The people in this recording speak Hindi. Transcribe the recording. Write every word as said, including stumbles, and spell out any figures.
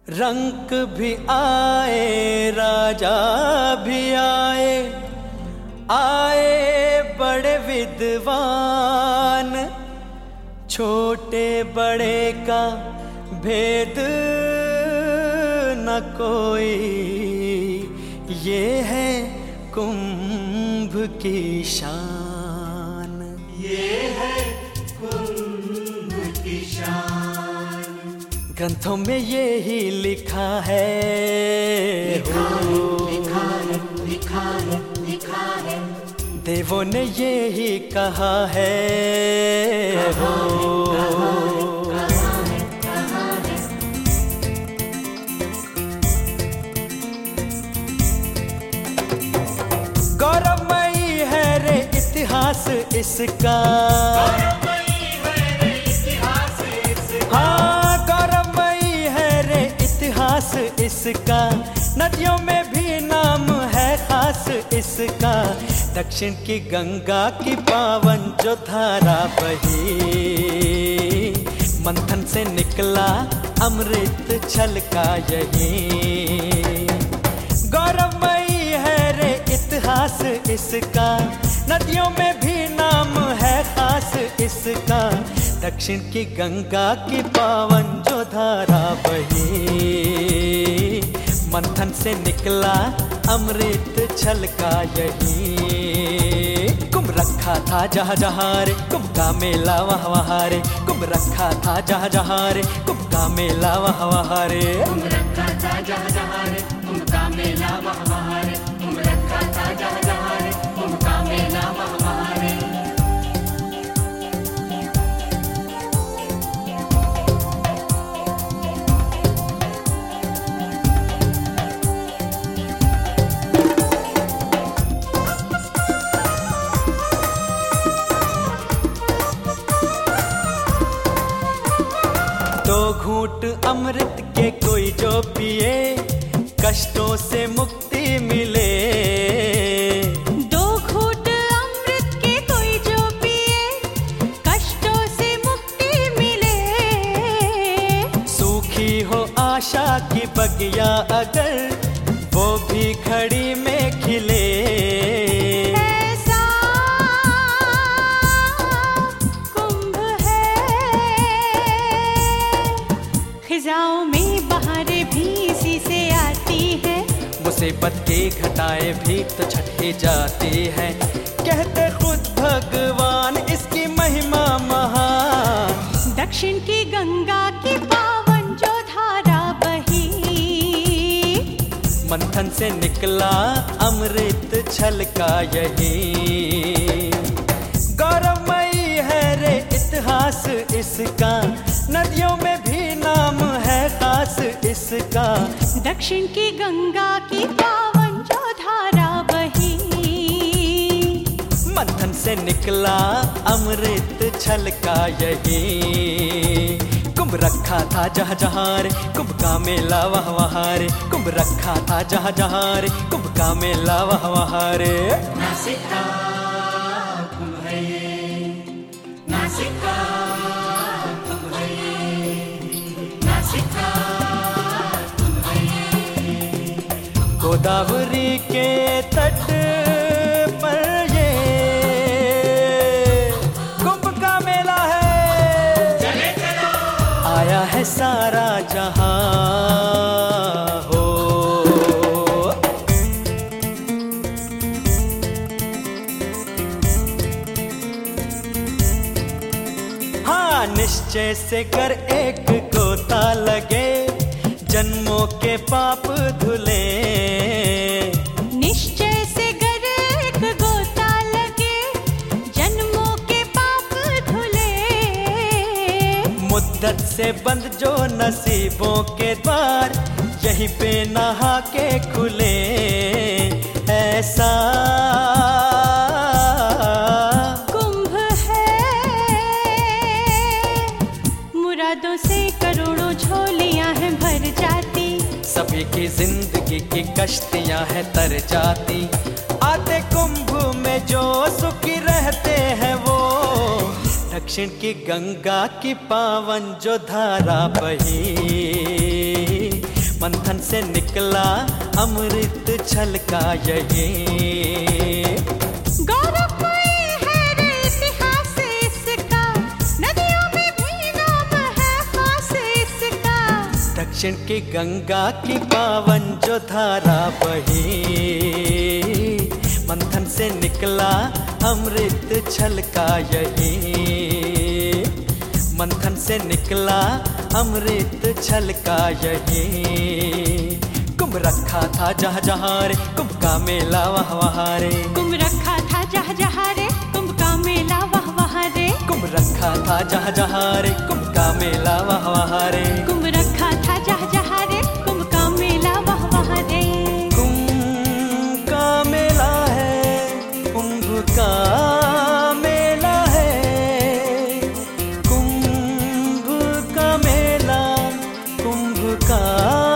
रंक भी आए राजा भी आए, आए बड़े विद्वान, छोटे बड़े का भेद न कोई, ये है कुंभ की शान, ये है कुंभ की शान। ग्रंथों में ये ही लिखा है, लिखा है, लिखा है, लिखा है, लिखा है। देवों ने ये ही कहा है, कहा हो है, कहा है, कहा है। गौरवमयी है रे इतिहास इसका, गौरवमयी है रे इतिहास इसका। हाँ गौरवमयी है रे इतिहास इसका, नदियों में भी नाम है खास इसका। दक्षिण की गंगा की पावन जो धारा बही, मंथन से निकला अमृत छलका यही। गौरवमयी है रे इतिहास इसका, नदियों में भी नाम है खास इसका। दक्षिण की गंगा की पावन जो धारा बही, मंथन से निकला अमृत छलका यही। कुंभ रखा था जहाँ जहाँ रे कुंभ का मेला वहाँ वहाँ रे, कुंभ रखा था जहाँ जहाँ रे कुंभ का मेला वहाँ वहाँ रे। कुंभ रखा था जहाँ जहाँ रे कुंभ का मेला वहाँ वहाँ रे, कुंभ रखा था जहाँ जहाँ रे कुंभ का मेला वहाँ वहाँ रे। दो घूंट अमृत के कोई जो पिए, कष्टों से मुक्ति मिले। दो घूंट अमृत के कोई जो पिए, कष्टों से मुक्ति मिले। सूखी हो आशा की बगिया अगर, वो भी खड़ी में खिले। ऐसा कुंभ है, खिजाओं में बहारें भी इसी से आती है। मुसीबत की घटाएं भी तो छठी जाती है, कहते खुद भगवान इसकी महिमा महान। दक्षिण की गंगा की पावन जो धारा बही, मंथन से निकला अमृत छलका यही। गौरवमयी है रे इतिहास इसका, नदियों में भी नाम है खास इसका। दक्षिण की गंगा की पावन जो धारा बही, मंथन से निकला अमृत छलका यही। कुंभ रखा था जहाँ जहाँ रे कुंभ का मेला वहाँ वहाँ रे, कुंभ रखा था जहाँ जहाँ रे कुंभ का मेला वहाँ वहाँ रे। नासिक का कुंभ है ये, नासिक का कुंभ है ये, नासिक का कुंभ है ये। गोदावरी के तट पर ये कुंभ का मेला है, चले चलो आया है सारा जहां हो। हाँ निश्चय से कर एक गोता लगे, जन्मों के पाप धुले। निश्चय से गर एक गोता लगे, जन्मों के पाप धुले। मुद्दत से बंद जो नसीबों के द्वार, यहीं पे नहा के खुले। ऐसा कुंभ है, मुरादों से करोड़ों झोलियां हैं भर जाती। सभी की जिंदगी की कश्तियां हैं तर जाती। आते कुंभ में जो सुखी रहते हैं वो, दक्षिण की गंगा की पावन जो धारा बही, मंथन से निकला अमृत छलका यही। गौरवमयी है रे इतिहास इसका, नदियों में भी नाम है खास इसका। दक्षिण की गंगा की पावन जो धारा बही, मंथन से निकला अमृत छलका यही। मंथन से निकला अमृत छलका यही। कुंभ रखा था जहाँ जहाँ रे कुंभ का मेला वहाँ वहाँ रे। कुंभ रखा था जहाँ जहाँ रे कुंभ का मेला वहाँ वहाँ रे। कुंभ रखा था जहाँ जहाँ रे कुंभ का मेला वहाँ वहाँ रे। कुंभ रखा था जहाँ जहाँ रे कुंभ का मेला वहाँ वहाँ रे। कुंभ का मेला है, कुंभ का मेला है, कुंभ का मेला, कुंभ का